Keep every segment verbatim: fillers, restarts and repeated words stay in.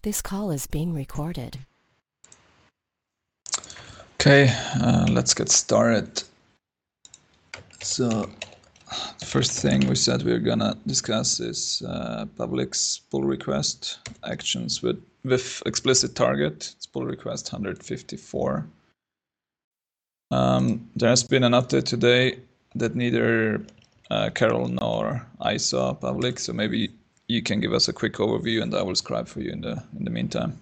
This call is being recorded. Okay, uh, let's get started. So, the first thing we said we we're gonna discuss is uh, public's pull request actions with with explicit target. It's pull request one hundred fifty-four. Um, there has been an update today that neither uh, Carol nor I saw public, so maybe you can give us a quick overview, and I will scribe for you in the in the meantime.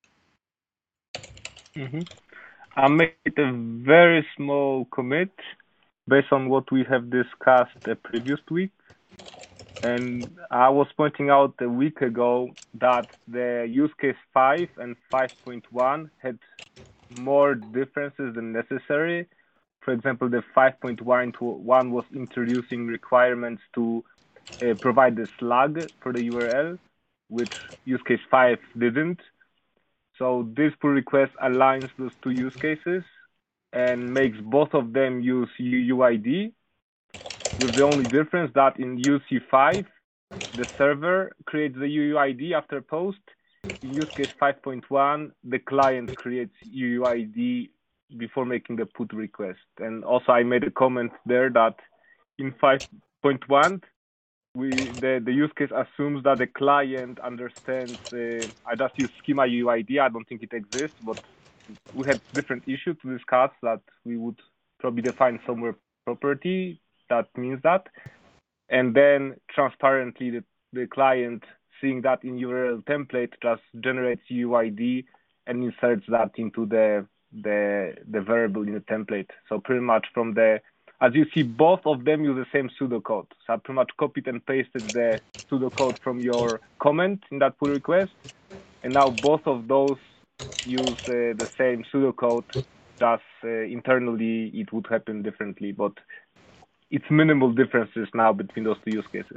Mm-hmm. I made a very small commit based on what we have discussed the previous week. And I was pointing out a week ago that the use case five and five point one had more differences than necessary. For example, the five point one was introducing requirements to uh, provide the slug for the U R L, which use case five didn't. So this pull request aligns those two use cases and makes both of them use U U I D, with the only difference that in U C five, the server creates the U U I D after post. In use case five point one, the client creates U U I D before making the put request. And also I made a comment there that in five point one, we the, the use case assumes that the client understands, uh, I just use schema U U I D, I don't think it exists, but we had different issues to discuss that we would probably define somewhere property that means that. And then transparently, the, the client, seeing that in U R L template, just generates U U I D and inserts that into the, the, the variable in the template. So pretty much from the, as you see, both of them use the same pseudocode. So I pretty much copied and pasted the pseudocode from your comment in that pull request. And now both of those use uh, the same pseudocode, just uh, internally it would happen differently. But it's minimal differences now between those two use cases.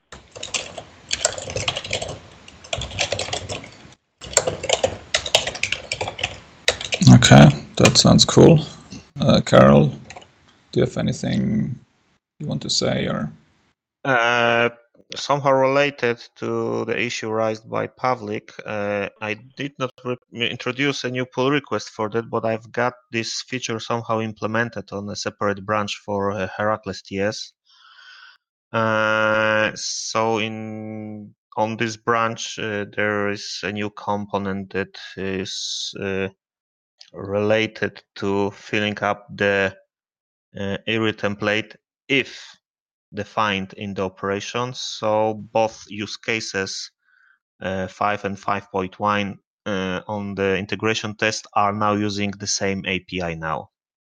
Okay, that sounds cool. Uh, Carol, do you have anything you want to say, or? Uh, somehow related to the issue raised by Pavlik, uh, I did not re- introduce a new pull request for that, but I've got this feature somehow implemented on a separate branch for uh, Heracles T S. Uh, so in on this branch, uh, there is a new component that is uh, related to filling up the uh, I R I template if defined in the operations. So both use cases, uh, five and five point one uh, on the integration test, are now using the same A P I now.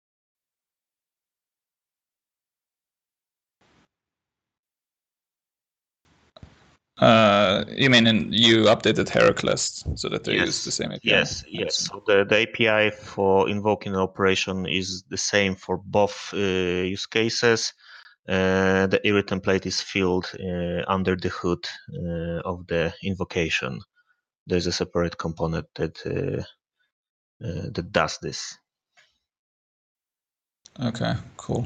Uh, you mean in, you updated Heracles so that they yes. use the same A P I? Yes, yes. So the, the A P I for invoking an operation is the same for both uh, use cases. Uh, the I R I template is filled uh, under the hood uh, of the invocation. There's a separate component that uh, uh, that does this. Okay, cool.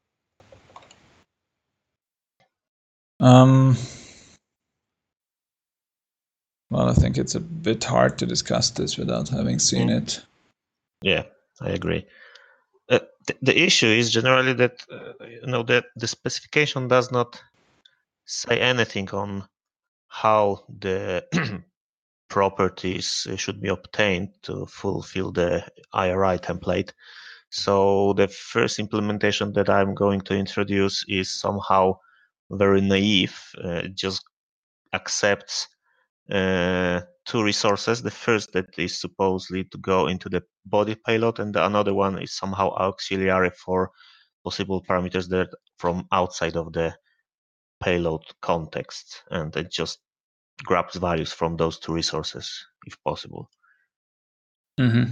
Um, well, I think it's a bit hard to discuss this without having seen mm. it. Yeah, I agree. Uh, th- the issue is generally that uh, you know that the specification does not say anything on how the properties should be obtained to fulfill the I R I template. So the first implementation that I'm going to introduce is somehow very naive. Uh, just accepts uh, two resources. The first that is supposedly to go into the body payload, and the another one is somehow auxiliary for possible parameters that from outside of the payload context, and it just grabs values from those two resources if possible. Mm-hmm.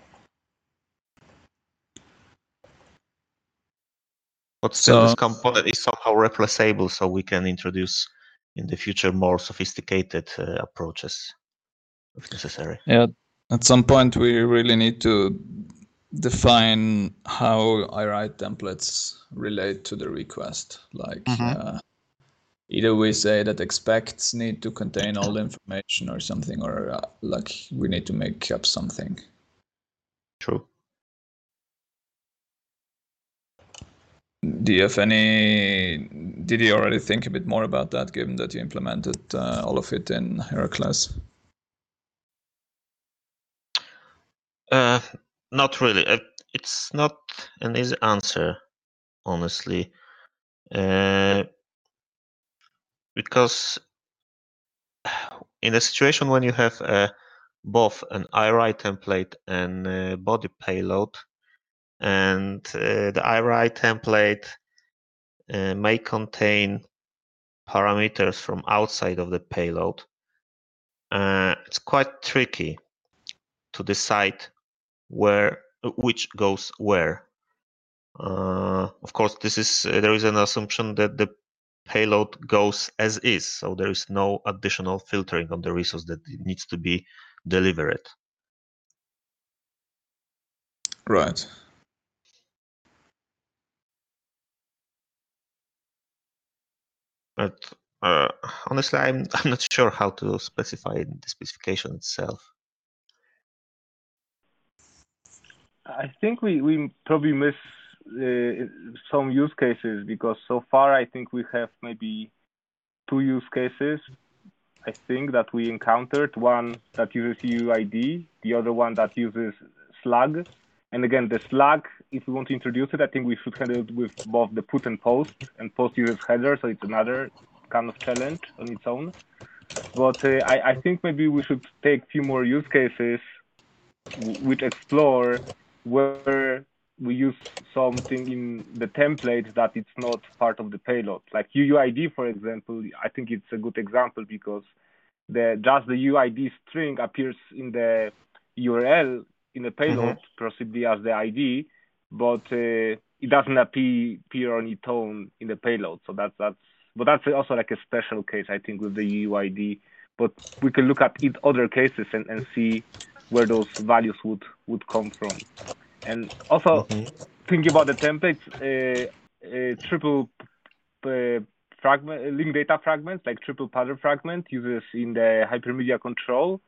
But still, so, this component is somehow replaceable, so we can introduce in the future more sophisticated uh, approaches if necessary. Yeah, at some point we really need to define how I R I templates relate to the request. Like, mm-hmm. uh, either we say that expects need to contain all the information or something, or uh, like we need to make up something. True. Do you have any, did you already think a bit more about that, given that you implemented uh, all of it in Heracles? Uh, not really. Uh, It's not an easy answer, honestly, uh, because in a situation when you have uh, both an I R I template and uh, body payload, and uh, the I R I template uh, may contain parameters from outside of the payload, uh, it's quite tricky to decide where which goes where. Uh, of course, this is uh, there is an assumption that the payload goes as is, so there is no additional filtering on the resource that needs to be delivered. Right. But uh, honestly, I'm I'm not sure how to specify the specification itself. I think we, we probably miss uh, some use cases, because so far I think we have maybe two use cases, I think, that we encountered. One that uses U I D, the other one that uses Slug. And again, the Slug, if we want to introduce it, I think we should handle it with both the put and post, and post uses header, so it's another kind of challenge on its own. But uh, I, I think maybe we should take a few more use cases which explore where we use something in the template that it's not part of the payload. Like U U I D, for example, I think it's a good example, because the just the U I D string appears in the U R L in the payload, mm-hmm. possibly as the I D, but uh, it doesn't appear, appear on its own in the payload. So that's that's but that's also like a special case, I think, with the U U I D. But we can look at it other cases and, and see where those values would, would come from. And also, mm-hmm. thinking about the templates, uh, uh, triple uh, fragment, link data fragments, like triple pattern fragment, uses in the hypermedia control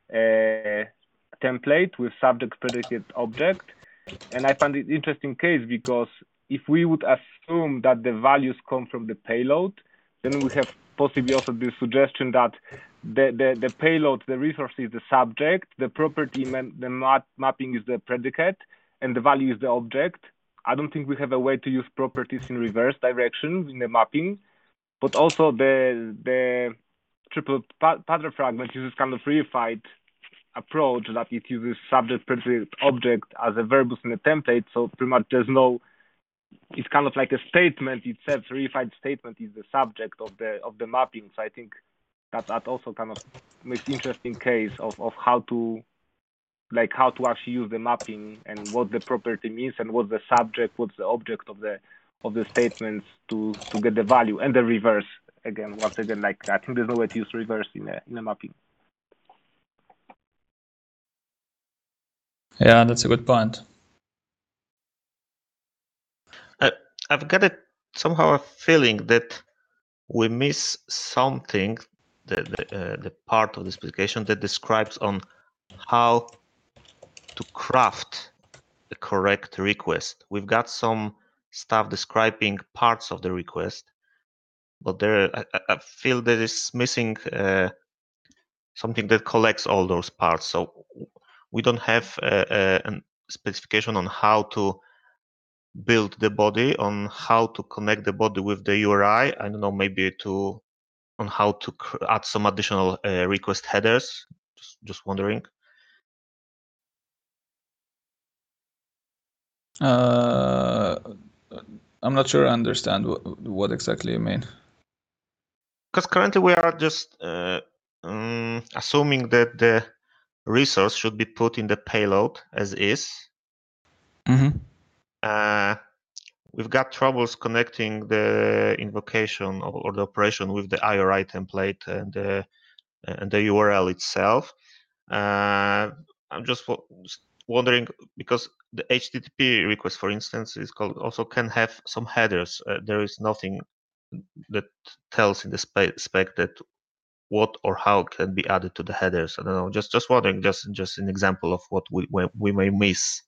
uh, template with subject, predicate, object. And I found it interesting case, because if we would assume that the values come from the payload, then we have possibly also the suggestion that the, the, the payload, the resource is the subject, the property, the map, mapping is the predicate, and the value is the object. I don't think we have a way to use properties in reverse direction in the mapping, but also the, the triple pattern fragment uses kind of reified approach that it uses subject, predicate, object as a verbose in the template. So pretty much there's no, it's kind of like a statement itself. Reified statement is the subject of the of the mapping. So I think that that also kind of makes interesting case of, of how to like how to actually use the mapping and what the property means and what's the subject, what's the object of the of the statements to to get the value, and the reverse again. Once again, like I think there's no way to use reverse in a in a mapping. Yeah, that's a good point. I, I've got a, somehow a feeling that we miss something, the the, uh, the part of the specification that describes on how to craft a correct request. We've got some stuff describing parts of the request, but there I, I feel there is missing uh, something that collects all those parts. So we don't have a, a, a specification on how to build the body, on how to connect the body with the U R I. I don't know, maybe to on how to add some additional uh, request headers. Just, just wondering. Uh, I'm not sure I understand what, what exactly you mean. Because currently we are just uh, um, assuming that the resource should be put in the payload as is. Mm-hmm. Uh, we've got troubles connecting the invocation or, or the operation with the I R I template and the and the U R L itself. Uh, I'm just wondering, because the H T T P request, for instance, is called also can have some headers. Uh, there is nothing that tells in the spec, spec that what or how can be added to the headers. I don't know. Just just wondering, just just an example of what we we may miss.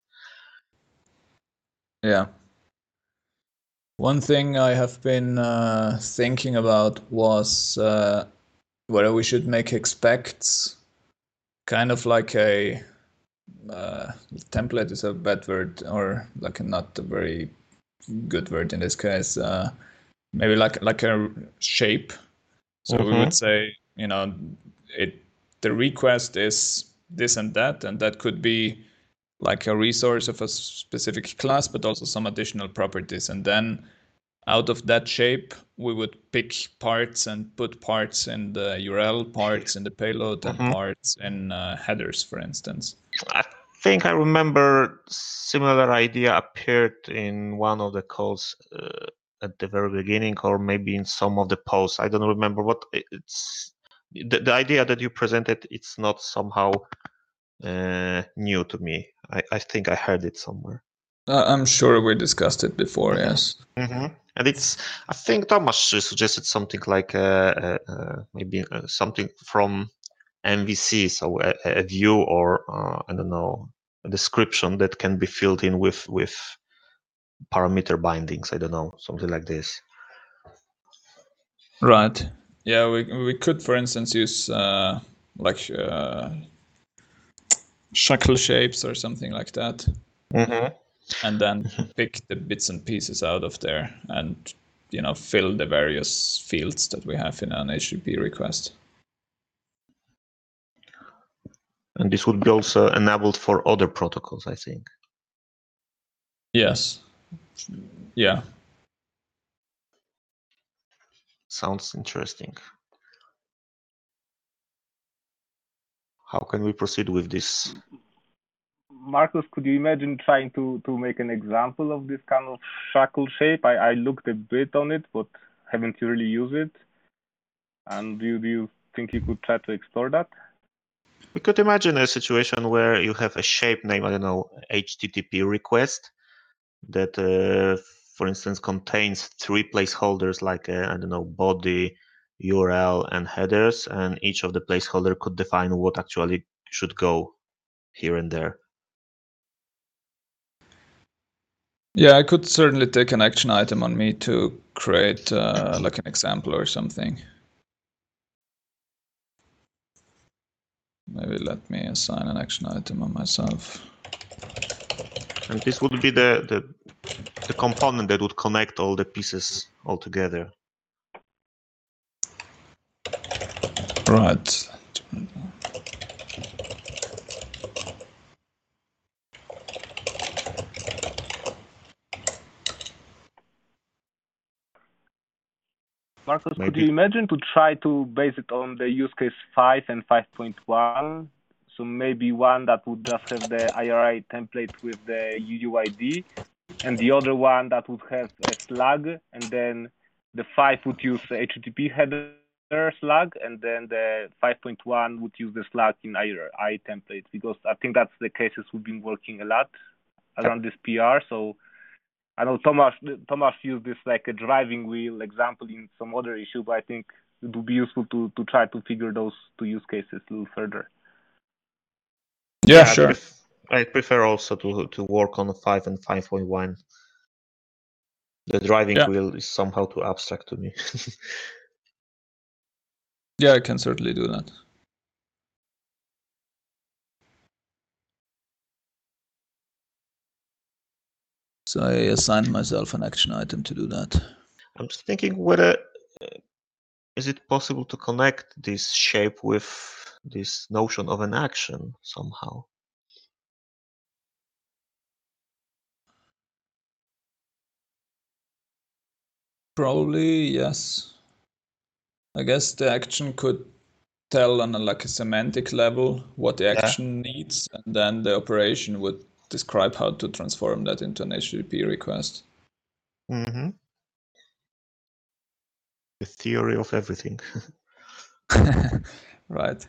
Yeah. One thing I have been uh, thinking about was uh, whether we should make expects kind of like a uh, template is a bad word, or like a not a very good word in this case. Uh, maybe like like a shape. So mm-hmm. we would say, you know, it the request is this and that, and that could be like a resource of a specific class, but also some additional properties. And then out of that shape, we would pick parts and put parts in the U R L, parts in the payload, and mm-hmm. parts in uh, headers, for instance. I think I remember similar idea appeared in one of the calls uh, at the very beginning, or maybe in some of the posts. I don't remember what it's. The, the idea that you presented, it's not somehow uh, new to me. I, I think I heard it somewhere. Uh, I'm sure we discussed it before, mm-hmm. yes. Mm-hmm. And it's, I think Thomas suggested something like uh, uh, maybe uh, something from M V C, so a, a view or uh, I don't know, a description that can be filled in with with parameter bindings. I don't know, something like this. Right. Yeah, we we could, for instance, use uh, like uh, shackle shapes or something like that, mm-hmm. and then pick the bits and pieces out of there, and you know, fill the various fields that we have in an H T T P request. And this would be also enabled for other protocols, I think. Yes. Yeah. Sounds interesting. How can we proceed with this? Marcus, could you imagine trying to, to make an example of this kind of shackle shape? I, I looked a bit on it, but haven't really used it. And do you, do you think you could try to explore that? We could imagine a situation where you have a shape name, I don't know, H T T P request that, uh, for instance, contains three placeholders like, uh, I don't know, body, U R L, and headers, and each of the placeholder could define what actually should go here and there. Yeah, I could certainly take an action item on me to create uh, like an example or something. Maybe let me assign an action item on myself. And this would be the, the, the component that would connect all the pieces all together. Right. Marcus, Maybe. Could you imagine to try to base it on the use case five and five point one? So maybe one that would just have the I R I template with the U U I D, and the other one that would have a slug, and then the five would use H T T P header slug, and then the five point one would use the slug in I R I template, because I think that's the cases we've been working a lot around this P R. So I know Thomas Thomas used this like a driving wheel example in some other issue, but I think it would be useful to to try to figure those two use cases a little further. Yeah, yeah sure. I, pref- I prefer also to to work on five and five point one. The driving yeah. wheel is somehow too abstract to me. Yeah, I can certainly do that. So I assigned myself an action item to do that. I'm just thinking whether uh, is it possible to connect this shape with this notion of an action somehow? Probably yes. I guess the action could tell on a, like a semantic level what the action yeah. needs, and then the operation would describe how to transform that into an H T T P request. Mm-hmm. The theory of everything. Right.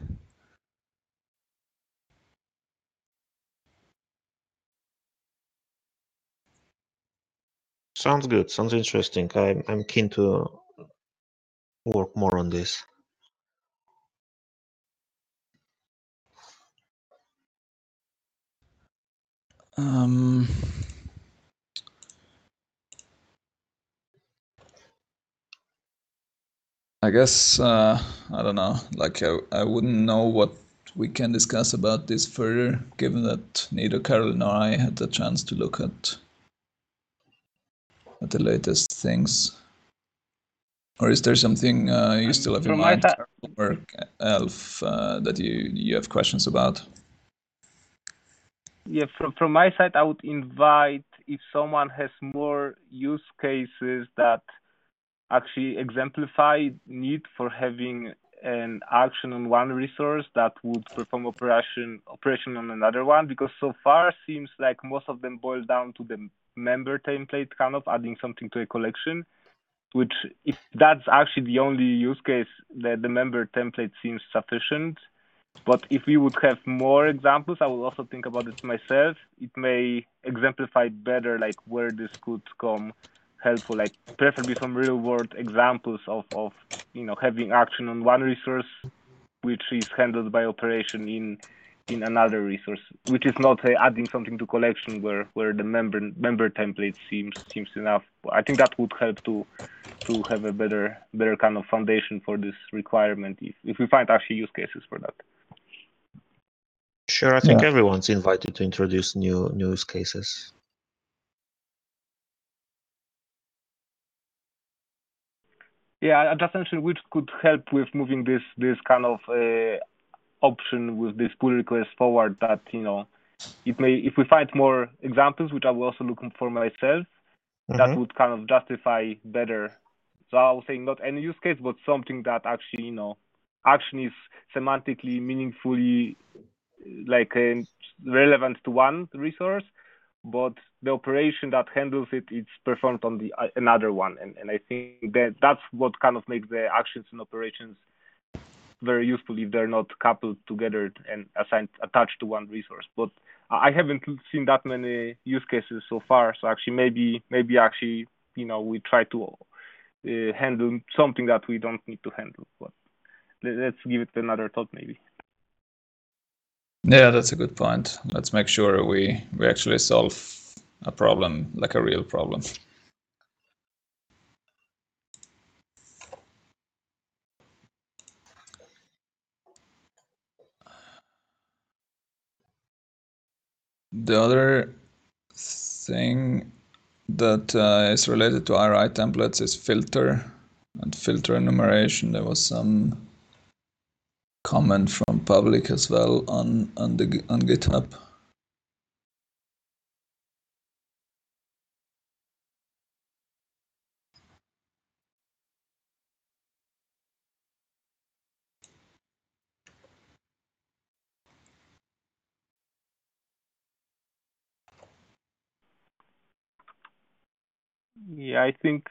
Sounds good. Sounds interesting. I'm I'm keen to work more on this. Um, I guess uh, I don't know. Like I, I wouldn't know what we can discuss about this further, given that neither Carol nor I had the chance to look at at the latest things. Or is there something uh, you still have in From my mind, side, or Elf, uh, that you you have questions about? yeah, from from my side, I would invite if someone has more use cases that actually exemplify need for having an action on one resource that would perform operation operation on another one, because so far seems like most of them boil down to the member template, kind of adding something to a collection, which if that's actually the only use case, that the member template seems sufficient. But if we would have more examples, I will also think about it myself. It may exemplify better like where this could come helpful, like preferably some real world examples of, of you know having action on one resource which is handled by operation in in another resource, which is not uh, adding something to collection where where the member member template seems seems enough. I think that would help to to have a better better kind of foundation for this requirement if, if we find actually use cases for that. Sure, I think Yeah. everyone's invited to introduce new new use cases. Yeah, I just mentioned which could help with moving this this kind of uh, option with this pull request forward. That you know, it may if we find more examples, which I will also look for myself, that Mhm. would kind of justify better. So I was saying not any use case, but something that actually you know, action is semantically meaningfully like uh, relevant to one resource, but the operation that handles it it's performed on the uh, another one, and and I think that that's what kind of makes the actions and operations very useful if they're not coupled together and assigned attached to one resource. But I haven't seen that many use cases so far, so actually maybe maybe actually you know we try to uh, handle something that we don't need to handle. But let's give it another thought maybe. Yeah, that's a good point. Let's make sure we we actually solve a problem, like a real problem. The other thing that uh, is related to R I templates is filter and filter enumeration. There was some comment from public as well on on the on GitHub. Yeah, I think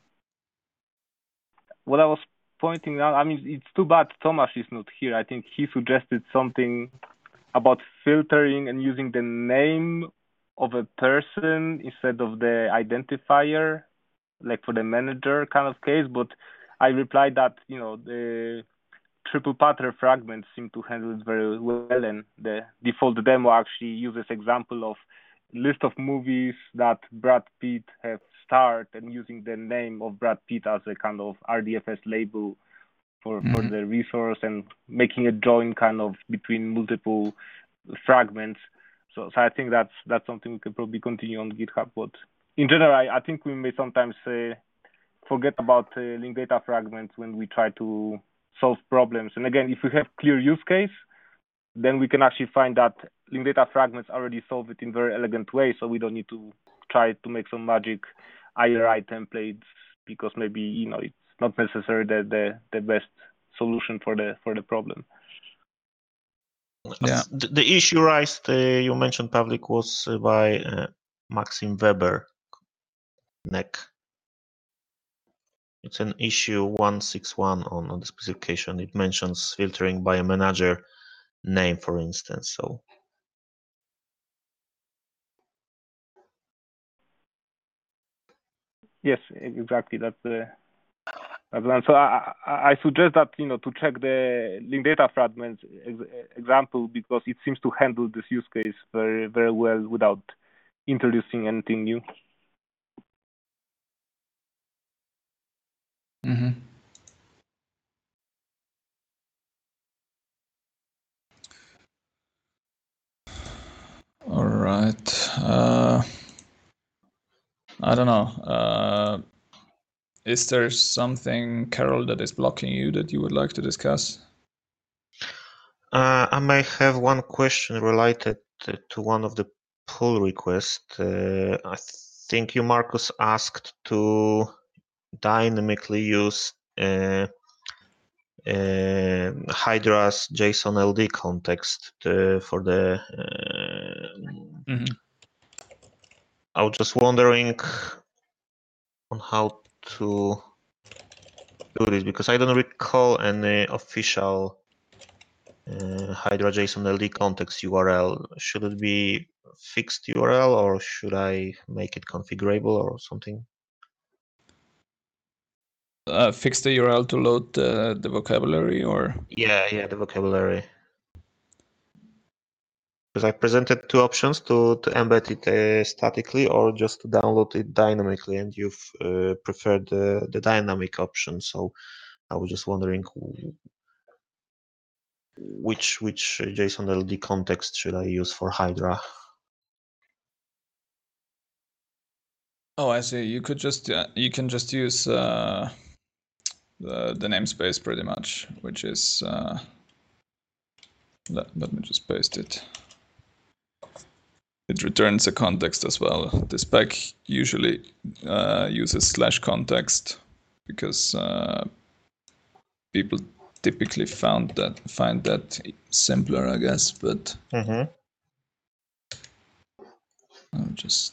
what I was pointing out, I mean, it's too bad Thomas is not here. I think he suggested something about filtering and using the name of a person instead of the identifier, like for the manager kind of case. But I replied that, you know, the triple pattern fragments seem to handle it very well, and the default demo actually uses example of list of movies that Brad Pitt have starred and using the name of Brad Pitt as a kind of R D F S label for for Mhm. the resource and making a join kind of between multiple fragments. So so I think that's that's something we can probably continue on GitHub. But in general, I, I think we may sometimes uh, forget about uh, linked data fragments when we try to solve problems. And again, if we have clear use case, then we can actually find that linked data fragments already solve it in very elegant way. So we don't need to try to make some magic I R I templates because maybe you know it's not necessarily the the, the best solution for the for the problem. Yeah. The, the issue raised, uh, you mentioned public, was uh, by uh, Maxim Weber, N E C. It's an issue one sixty-one on, on the specification. It mentions filtering by a manager name, for instance. So Yes, exactly. That's the And so I, I suggest that, you know, to check the linked data fragments ex example, because it seems to handle this use case very, very well without introducing anything new. Mm-hmm. All right. Uh, I don't know. Uh, is there something, Carol, that is blocking you that you would like to discuss? Uh, I may have one question related to, to one of the pull requests. Uh, I think you, Marcus, asked to dynamically use uh, uh, Hydra's JSON L D context to, for the. Uh, mm-hmm. I was just wondering on how to do this, because I don't recall any official uh, Hydra JSON L D context U R L. Should it be fixed U R L, or should I make it configurable or something? Uh, fix the U R L to load the, the vocabulary, or? Yeah, yeah, the vocabulary. Because I presented two options, to, to embed it uh, statically or just to download it dynamically, and you've uh, preferred the, the dynamic option. So I was just wondering which which JSON L D context should I use for Hydra? Oh, I see. You could just uh, you can just use uh, the the namespace pretty much, which is uh, let, let me just paste it. It returns a context as well. The spec usually uh, uses slash context because uh, people typically found that find that simpler, I guess. But Mm-hmm. I'll just.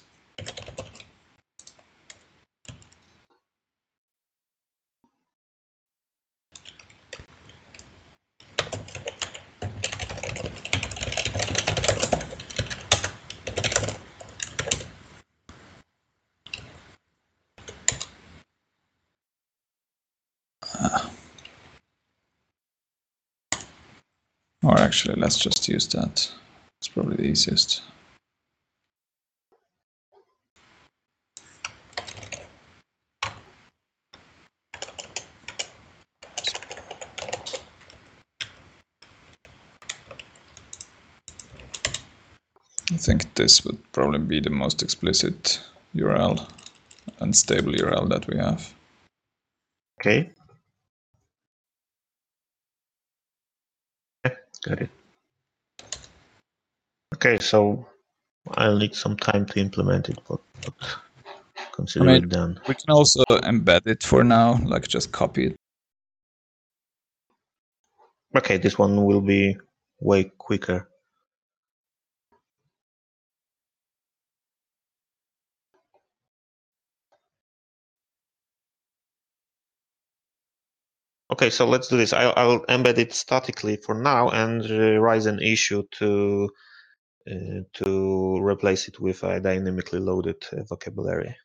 Or actually, let's just use that. It's probably the easiest. I think this would probably be the most explicit U R L and stable U R L that we have. Okay. Got it. Okay, so I'll need some time to implement it, but, but consider I mean, it done. we can also embed it for now, like just copy it. Okay, this one will be way quicker. Okay, so let's do this. I'll, I'll embed it statically for now and uh, raise an issue to uh, to replace it with a dynamically loaded uh, vocabulary.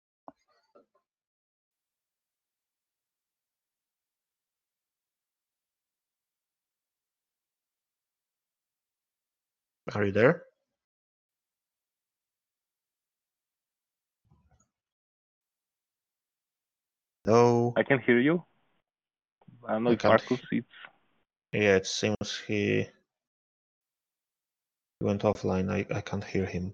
Are you there? No. I can hear you. I don't know I if can't. Marcus, it's... Yeah, it seems he went offline. I, I can't hear him.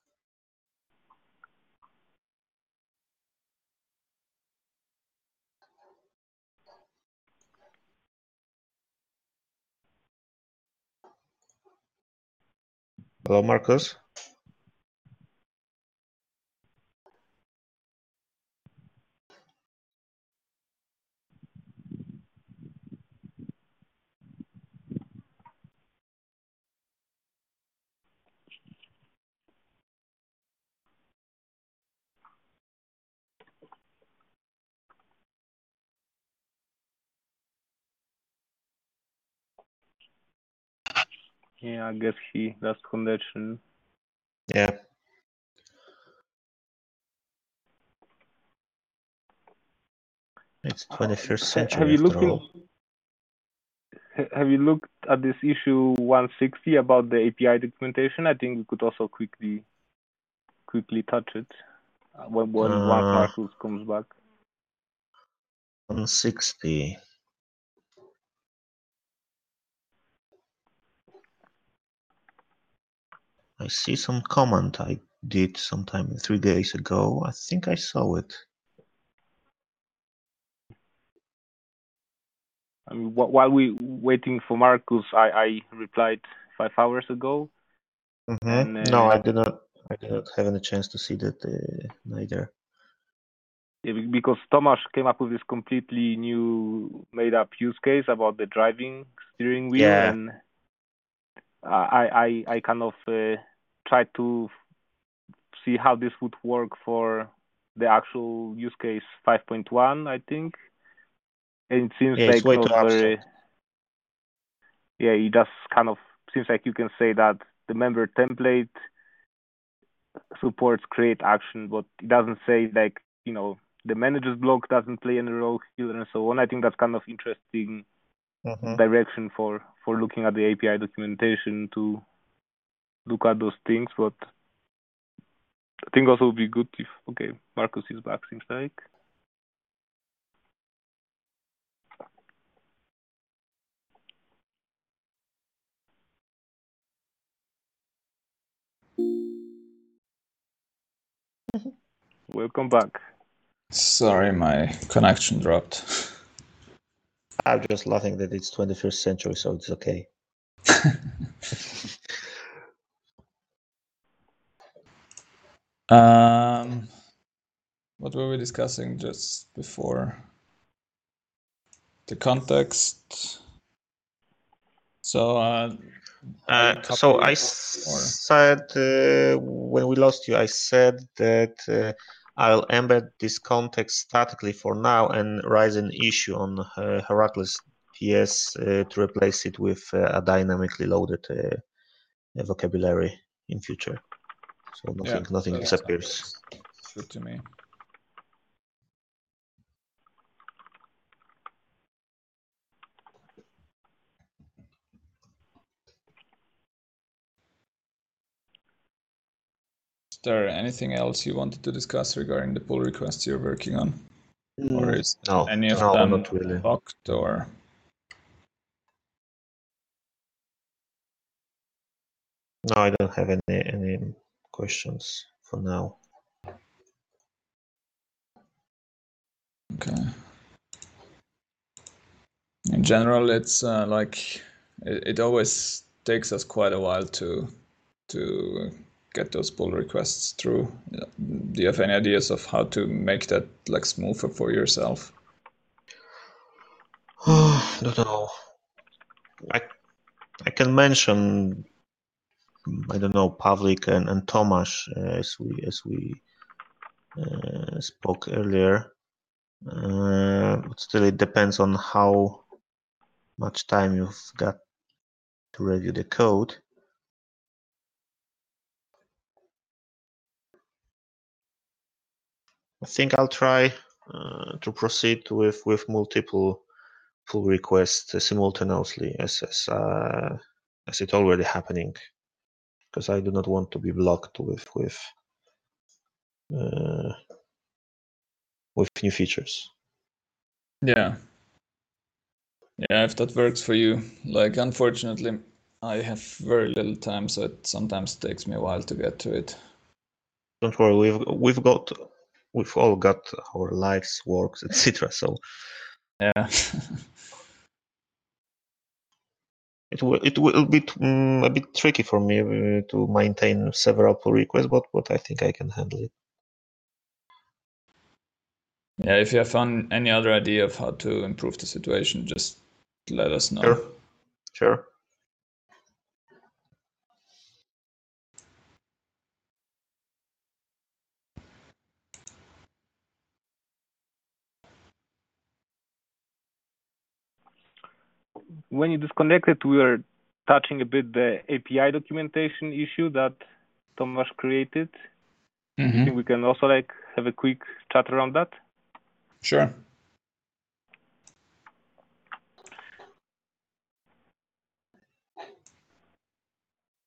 Hello, Marcus? Yeah, I guess he lost connection. Yeah. It's twenty-first Ha- century Have you after looked in, all. ha- have you looked at this issue one sixty about the A P I documentation? I think we could also quickly quickly touch it uh, when when once Uh, Marcus comes back. one sixty. I see some comment I did sometime three days ago. I think I saw it. I mean, wh- while we waiting for Marcus, I, I replied five hours ago, Mhm. and No, uh, I did not. I did not have any chance to see that uh, neither. yeah, be- because Tomasz came up with this completely new made-up use case about the driving steering wheel, Yeah. and I I I kind of uh, tried to see how this would work for the actual use case five point one, I think, and it seems Yeah, it's like way not too very. abstract. Yeah, it just kind of seems like you can say that the member template supports create action, but it doesn't say like, you know, the managers block doesn't play any role here and so on. I think that's kind of interesting Mhm. direction for for looking at the A P I documentation to look at those things. But I think also would be good if okay, Marcus is back. Seems like. Welcome back. Sorry, my connection dropped. I'm just laughing that it's twenty-first century, so it's okay. um, what were we discussing just before? The context. So, uh, are you Uh, so I copying or- said uh, when we lost you, I said that uh, I'll embed this context statically for now and raise an issue on uh, Heracles P S uh, to replace it with uh, a dynamically loaded uh, vocabulary in future. So nothing, yeah, nothing that disappears. sounds good to me. Is there anything else you wanted to discuss regarding the pull requests you're working on? Or is No, any of no, them not really. locked or? No, I don't have any any questions for now. Okay. In general, it's uh, like it, it always takes us quite a while to to get those pull requests through. Do you have any ideas of how to make that like smoother for yourself? don't know. I I can mention I don't know Pavlik and, and Tomasz uh, as we as we uh, spoke earlier. Uh, but still, it depends on how much time you've got to review the code. I think I'll try uh, to proceed with with multiple pull requests simultaneously as as uh, as it's already happening, because I do not want to be blocked with with uh, with new features. Yeah. Yeah, if that works for you. Like, unfortunately, I have very little time, so it sometimes takes me a while to get to it. Don't worry, we've we've got we've all got our lives, works, et cetera. So Yeah. it will it will be um, a bit tricky for me uh, to maintain several pull requests, but but I think I can handle it. Yeah, if you have found any other idea of how to improve the situation, just let us know. Sure, sure. When you disconnected, we were touching a bit the A P I documentation issue that Tomasz created. Mm-hmm. You think we can also like have a quick chat around that? Sure.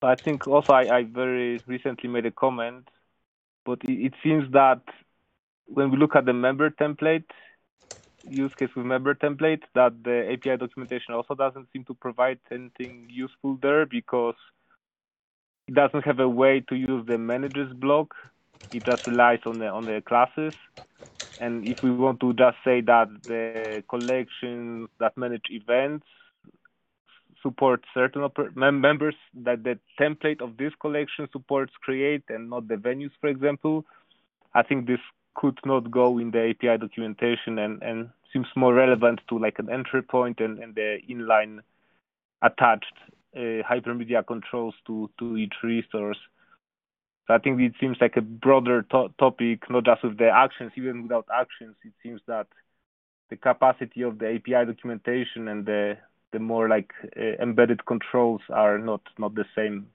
I think also I, I very recently made a comment, but it, it seems that when we look at the member template, use case with member template, that the A P I documentation also doesn't seem to provide anything useful there, because it doesn't have a way to use the managers block. It just relies on the on the classes. And if we want to just say that the collections that manage events support certain oper- mem- members, that the template of this collection supports create and not the venues, for example, I think this could not go in the A P I documentation, and, and seems more relevant to like an entry point and, and the inline attached uh, hypermedia controls to, to each resource. So I think it seems like a broader to- topic, not just with the actions. Even without actions, it seems that the capacity of the A P I documentation and the the more like uh, embedded controls are not not the same.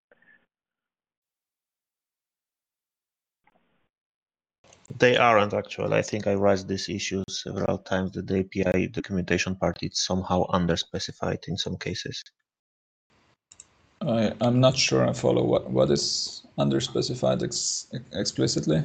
They aren't actually. I think I raised this issue several times that the A P I documentation part is somehow underspecified in some cases. I, I'm not sure I follow what, what is underspecified ex, explicitly.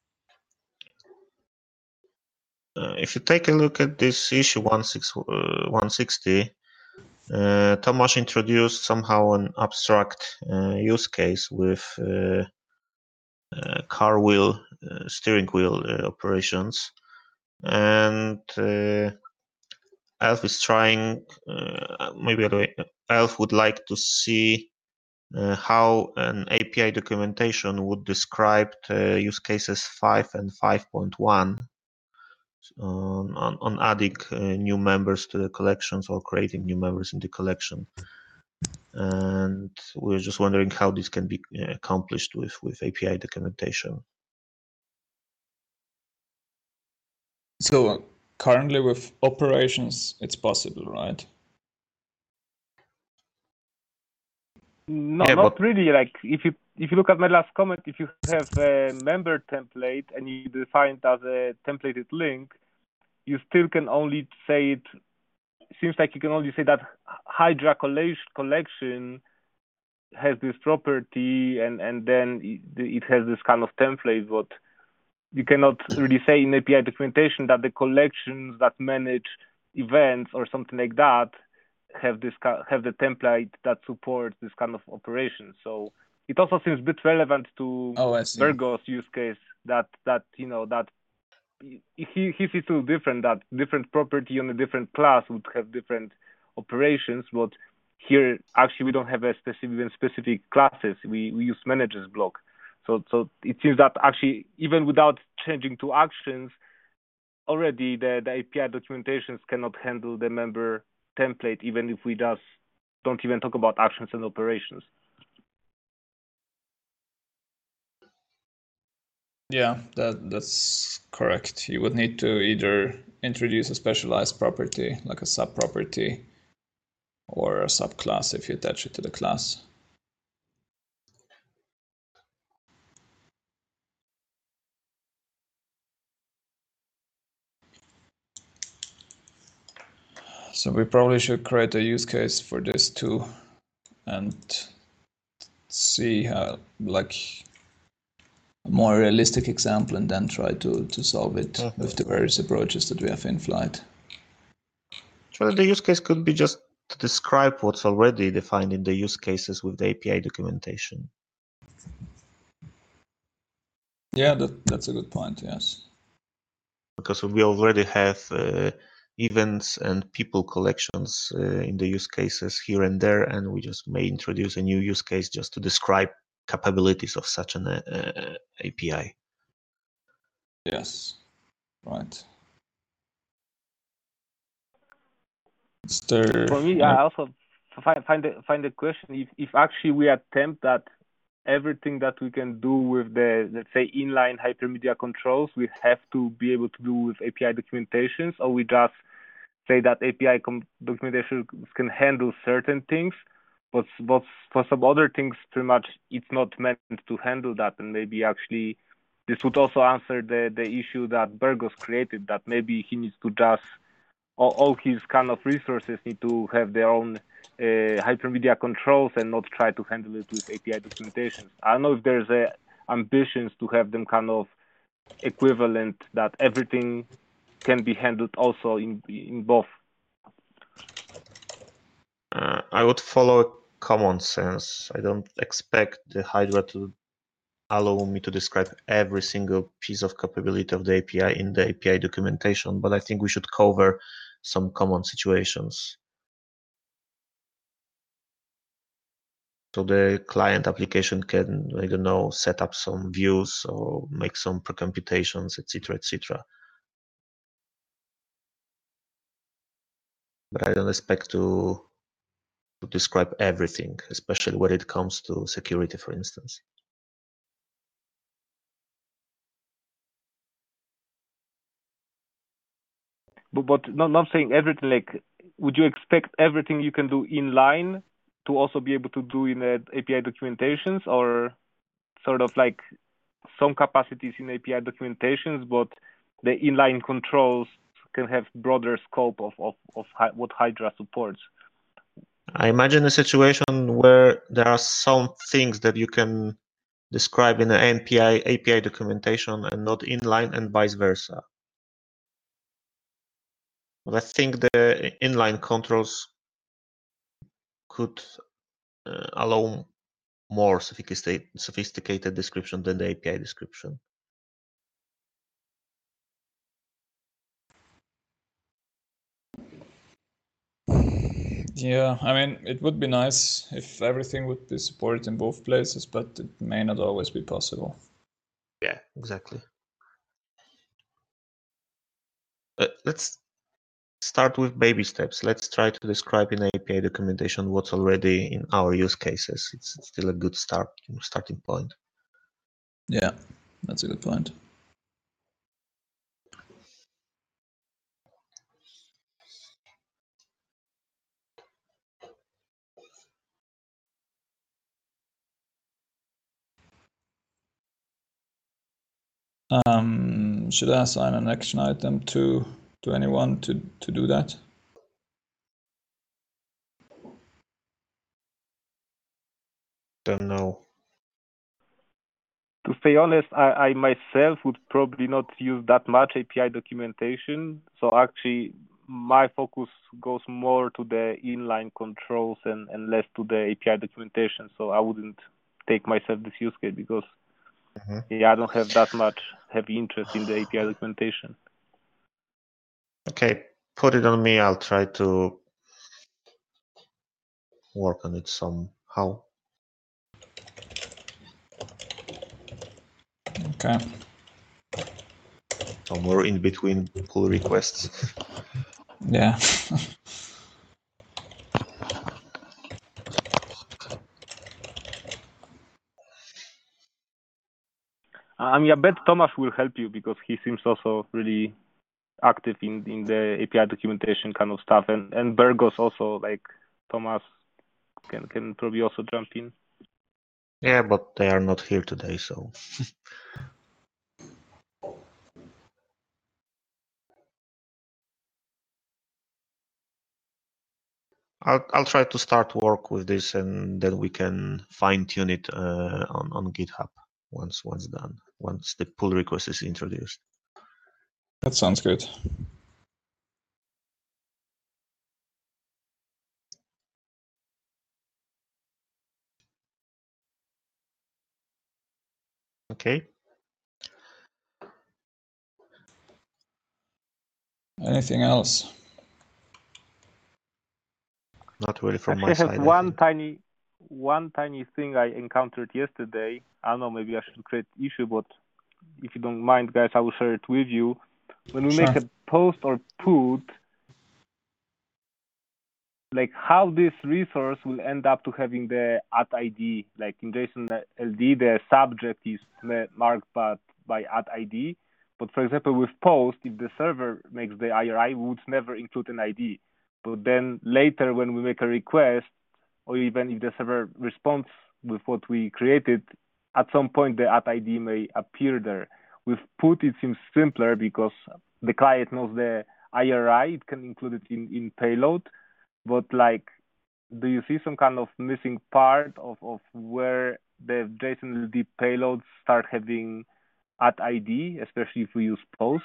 Uh, if you take a look at this issue one sixty, uh, Tomasz introduced somehow an abstract uh, use case with uh, uh, car wheel, uh, steering wheel uh, operations, and uh, Elf is trying, uh, maybe Elf would like to see uh, how an A P I documentation would describe uh, use cases five and five point one on, on, on adding uh, new members to the collections or creating new members in the collection. And we're just wondering how this can be uh, accomplished with, with A P I documentation. So uh, currently with operations, it's possible, right? No, Yeah, not but really. Like if you if you look at my last comment, if you have a member template and you define it as a templated link, you still can only say it. Seems like you can only say that Hydra collection has this property, and and then it, it has this kind of template. But you cannot really say in A P I documentation that the collections that manage events or something like that have this have the template that supports this kind of operation. So it also seems a bit relevant to Oh, I see. Burgos use case, that that you know that he his is still different, that different property on a different class would have different operations, but here actually we don't have a specific even specific classes. We we use managers block. So so it seems that actually even without changing to actions, already the, the A P I documentations cannot handle the member template, even if we just don't even talk about actions and operations. Yeah, that that's correct. You would need to either introduce a specialized property, like a subproperty, or a subclass if you attach it to the class. So we probably should create a use case for this too, and see how, like, a more realistic example, and then try to, to solve it mm-hmm. with the various approaches that we have in flight. Well, the use case could be just to describe what's already defined in the use cases with the A P I documentation. Yeah, that, that's a good point, yes. Because we already have uh, events and people collections uh, in the use cases here and there, and we just may introduce a new use case just to describe capabilities of such an uh, A P I. Yes, right. Is there, For me, uh, I also find find the, find the question if, if actually we attempt that everything that we can do with the, let's say, inline hypermedia controls, we have to be able to do with A P I documentations, or we just say that A P I documentation can handle certain things, but, but for some other things, pretty much it's not meant to handle that. And maybe actually this would also answer the, the issue that Burgos created, that maybe he needs to just all, all his kind of resources need to have their own uh, hypermedia controls and not try to handle it with A P I documentation. I don't know if there's a ambitions to have them kind of equivalent, that everything can be handled also in in both. Uh, I would follow common sense. I don't expect the Hydra to allow me to describe every single piece of capability of the A P I in the A P I documentation, but I think we should cover some common situations. So the client application can, I don't know, set up some views or make some precomputations, et cetera, et cetera. But I don't expect to, to describe everything, especially when it comes to security, for instance. But, but not, not saying everything, like, would you expect everything you can do inline to also be able to do in uh, A P I documentations, or sort of like some capacities in A P I documentations, but the inline controls can have broader scope of, of, of what Hydra supports? I imagine a situation where there are some things that you can describe in an A P I, A P I documentation and not inline, and vice versa. But I think the inline controls could uh, allow more sophisticated, sophisticated description than the A P I description. Yeah, I mean, it would be nice if everything would be supported in both places, but it may not always be possible. Yeah, exactly. Uh, let's start with baby steps. Let's try to describe in A P I documentation what's already in our use cases. It's, it's still a good start starting point. Yeah, that's a good point. Um, should I assign an action item to to anyone to to do that? Don't know. To stay honest, I, I myself would probably not use that much A P I documentation. So actually, my focus goes more to the inline controls and, and less to the A P I documentation. So I wouldn't take myself this use case because Mm-hmm. yeah, I don't have that much heavy interest in the A P I documentation. Okay, put it on me. I'll try to work on it somehow. Okay. Somewhere in between pull requests. Yeah. I mean, I bet Thomas will help you because he seems also really active in, in the A P I documentation kind of stuff, and, and Burgos also, like Thomas can can probably also jump in. Yeah, but they are not here today, so. I'll I'll try to start work with this, and then we can fine tune it uh, on on GitHub once once done. Once the pull request is introduced. That sounds good. Okay. Anything else? Not really from Actually, my I have side. I one think. tiny one tiny thing I encountered yesterday. I don't know, maybe I should create issue, but if you don't mind, guys, I will share it with you. When we Sure. make a post or put, like how this resource will end up to having the at I D. Like in JSON L D, the subject is marked by, by at I D. But for example, with post, if the server makes the I R I, we would never include an I D. But then later, when we make a request, or even if the server responds with what we created, at some point the at I D may appear there. With put, it seems simpler because the client knows the I R I, it can include it in, in payload. But like, do you see some kind of missing part of, of where the JSON L D payloads start having at I D, especially if we use post?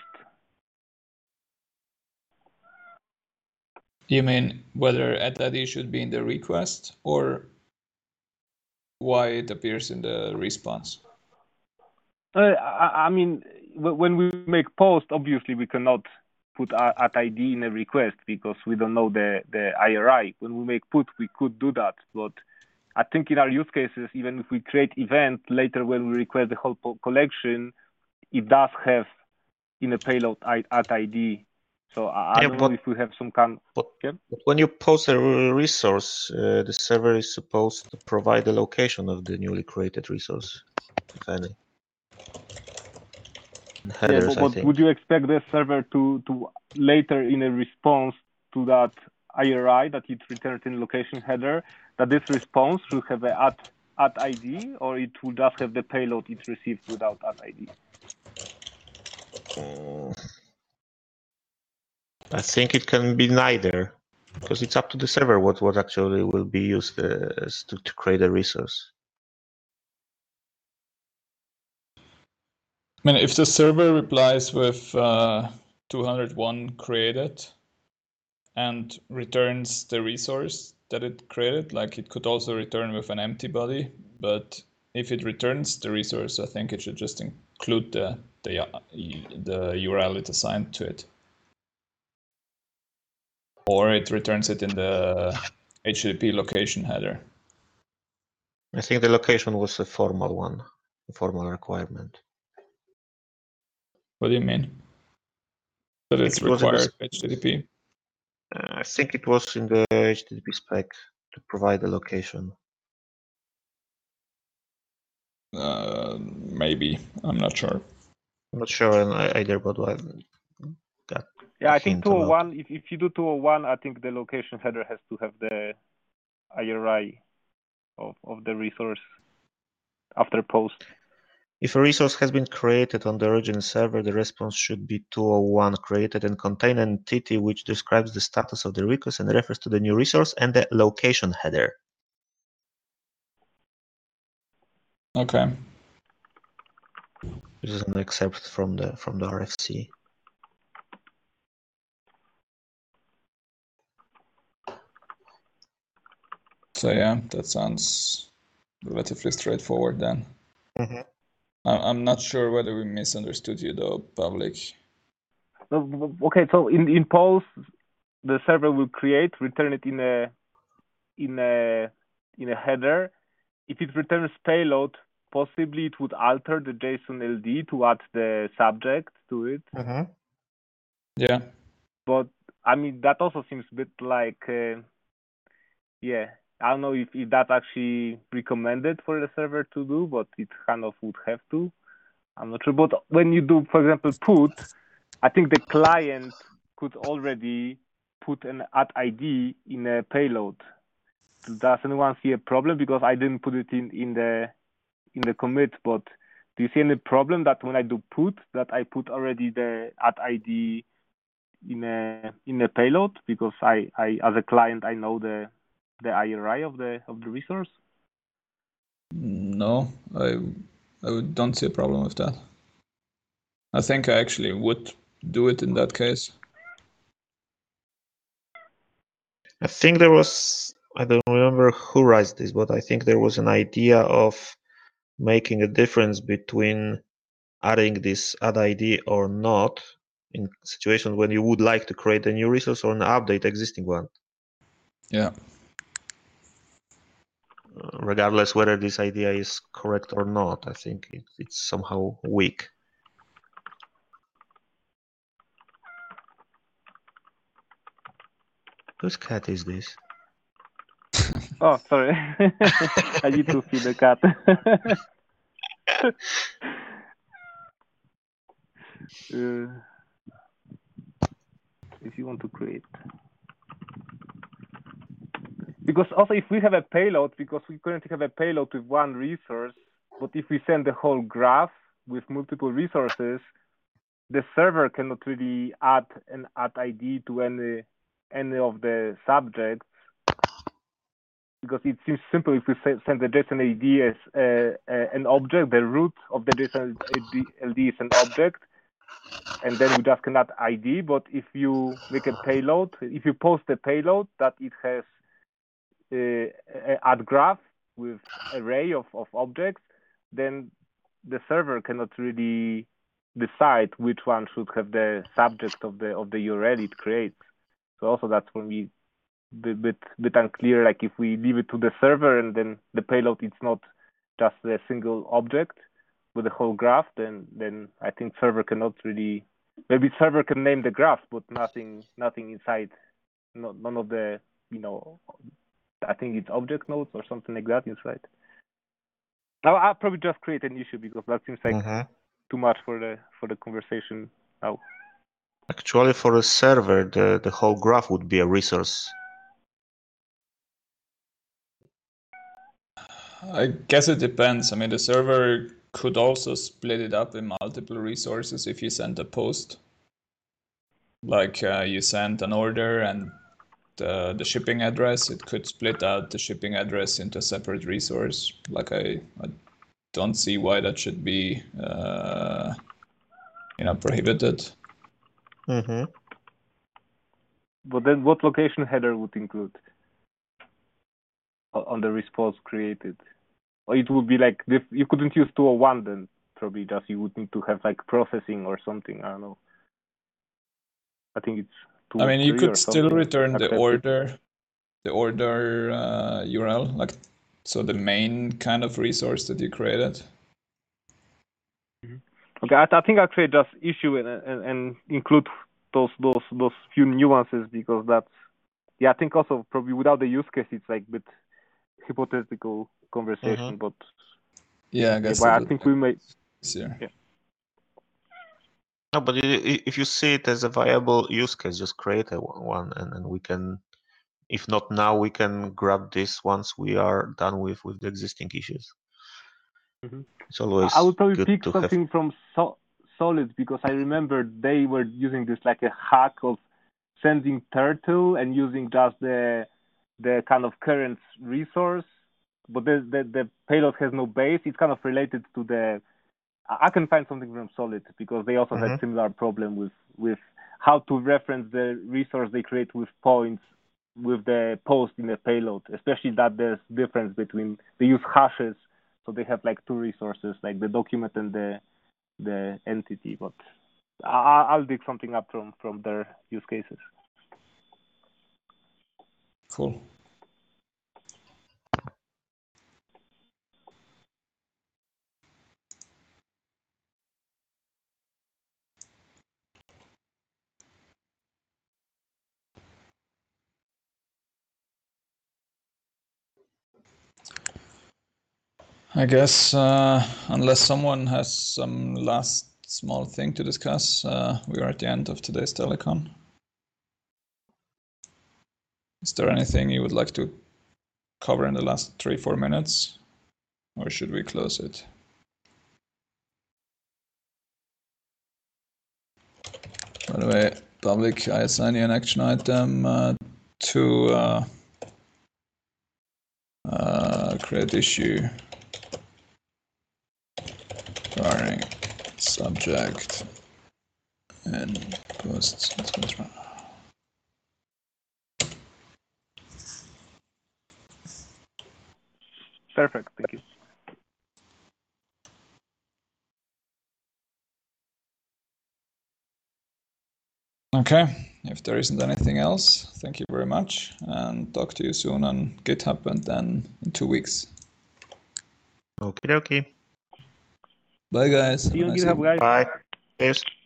You mean whether at I D should be in the request or why it appears in the response? Uh, I, I mean, when we make post, obviously we cannot put at I D in a request because we don't know the, the I R I. When we make put, we could do that. But I think in our use cases, even if we create event later when we request the whole collection, it does have in a payload at I D. So I, I Yeah, don't but- know if we have some kind. But, Yeah. but when you post a re- resource, uh, the server is supposed to provide the location of the newly created resource, if any. And Yeah, headers, but, I but think. would you expect the server to, to later in a response to that I R I that it returned in location header, that this response should have a at, at I D, or it will just have the payload it received without at I D? Mm. I think it can be neither, because it's up to the server what, what actually will be used uh, as to, to create a resource. I mean, if the server replies with uh, two hundred one created and returns the resource that it created, like it could also return with an empty body, but if it returns the resource, I think it should just include the the, uh, the U R L it assigned to it. Or it returns it in the H T T P location header. I think the location was a formal one, a formal requirement. What do you mean? That it's it was in the required s- H T T P? Uh, I think it was in the H T T P spec to provide the location. Uh, maybe. I'm not sure. I'm not sure and I- either, but I got Yeah, a I think hint about- two oh one, if, if you do two oh one, I think the location header has to have the I R I of, of the resource after post. If a resource has been created on the origin server, the response should be two oh one created and contain an entity which describes the status of the request and refers to the new resource and the location header. Okay. This is an excerpt from the from the R F C. So yeah, that sounds relatively straightforward then. Mm-hmm. I- I'm not sure whether we misunderstood you though, Public. No, okay, so in, in post, the server will create, return it in a in a in a header. If it returns payload, possibly it would alter the JSON L D to add the subject to it. Mm-hmm. Yeah. But I mean that also seems a bit like uh, yeah, I don't know if, if that's actually recommended for the server to do, but it kind of would have to. I'm not sure. But when you do, for example, put, I think the client could already put an at I D in a payload. Does anyone see a problem? Because I didn't put it in, in the in the commit, but do you see any problem that when I do put, that I put already the at I D in a in a payload? Because I, I as a client I know the the I R I of the of the resource. No, I I don't see a problem with that. I think I actually would do it in that case. I think there was, I don't remember who writes this, but I think there was an idea of making a difference between adding this add I D or not in situations when you would like to create a new resource or an update existing one. Yeah. Uh, regardless whether this idea is correct or not, I think it, it's somehow weak. Whose cat is this? Oh, sorry. I need to feed the cat. uh, if you want to create. Because also if we have a payload, because we currently have a payload with one resource, but if we send the whole graph with multiple resources, the server cannot really add an add I D to any any of the subjects, because it seems simple if we send the JSON I D as uh, uh, an object, the root of the JSON L D is an object, and then we just can add I D. But if you make a payload, if you post a payload that it has uh, add graph with array of, of objects, then the server cannot really decide which one should have the subject of the of the U R L it creates. So also that's for me a bit bit unclear. Like if we leave it to the server and then the payload it's not just a single object with the whole graph, then then I think server cannot really. Maybe server can name the graph, but nothing nothing inside. No, none of the you know. I think it's object nodes or something like that inside. Now I'll probably just create an issue because that seems like Mm-hmm. too much for the for the conversation now. Actually, for a server, the, the whole graph would be a resource. I guess it depends. I mean, the server could also split it up in multiple resources if you send a post. Like uh, you send an order and the, the shipping address, it could split out the shipping address into a separate resource. Like I, I don't see why that should be, uh, you know, prohibited. Mm-hmm. But then what location header would include on the response created? Or it would be like, if you couldn't use two oh one, then probably just you would need to have like processing or something. I don't know. I think it's two I mean, you could still something. return the Accepted. order, the order uh, U R L, like so the main kind of resource that you created. Okay, I, I think I'll create just issue and, and and include those those those few nuances, because that's yeah. I think also probably without the use case, it's like a bit hypothetical conversation. Mhm. But Yeah, I yeah, guess but that I would think make we may. it easier. Yeah. No, but i- i- if you see it as a viable use case, just create a one, and, and we can, if not now, we can grab this once we are done with with the existing issues. Mhm. It's always I would probably good pick to have. something from so- Solid, because I remember they were using this like a hack of sending turtle and using just the the kind of current resource, but the the, the payload has no base. It's kind of related to the. I can find something from Solid because they also had Mhm. similar problem with with how to reference the resource they create with points with the post in the payload, especially that there's difference between they use hashes, so they have like two resources, like the document and the the entity. But I, I'll dig something up from from their use cases. Cool. I guess uh, unless someone has some last small thing to discuss, uh, we are at the end of today's telecon. Is there anything you would like to cover in the last three, four minutes? Or should we close it? By the way, public, I assign you an action item uh, to uh, uh, create issue regarding subject and posts. Perfect, thank you. Okay, if there isn't anything else, thank you very much, and talk to you soon on GitHub and then in two weeks. Okie dokie. Bye guys. See you Have a on nice GitHub, evening. guys. Bye. Cheers.